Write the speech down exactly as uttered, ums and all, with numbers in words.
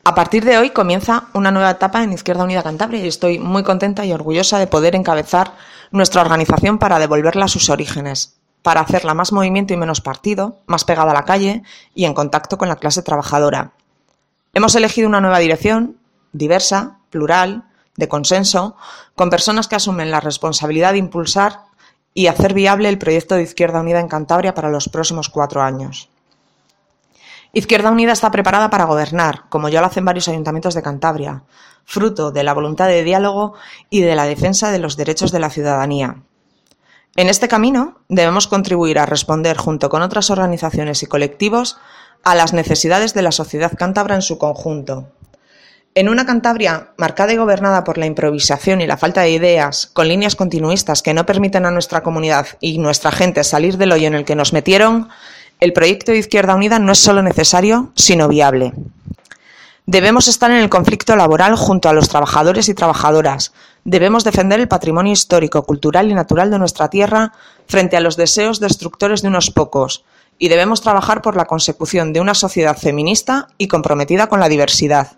A partir de hoy comienza una nueva etapa en Izquierda Unida Cantabria y estoy muy contenta y orgullosa de poder encabezar nuestra organización para devolverla a sus orígenes, para hacerla más movimiento y menos partido, más pegada a la calle y en contacto con la clase trabajadora. Hemos elegido una nueva dirección, diversa, plural, de consenso, con personas que asumen la responsabilidad de impulsar y hacer viable el proyecto de Izquierda Unida en Cantabria para los próximos cuatro años. Izquierda Unida está preparada para gobernar, como ya lo hacen varios ayuntamientos de Cantabria, fruto de la voluntad de diálogo y de la defensa de los derechos de la ciudadanía. En este camino debemos contribuir a responder, junto con otras organizaciones y colectivos, a las necesidades de la sociedad cántabra en su conjunto. En una Cantabria marcada y gobernada por la improvisación y la falta de ideas, con líneas continuistas que no permiten a nuestra comunidad y nuestra gente salir del hoyo en el que nos metieron, el proyecto de Izquierda Unida no es solo necesario, sino viable. Debemos estar en el conflicto laboral junto a los trabajadores y trabajadoras. Debemos defender el patrimonio histórico, cultural y natural de nuestra tierra frente a los deseos destructores de unos pocos. Y debemos trabajar por la consecución de una sociedad feminista y comprometida con la diversidad.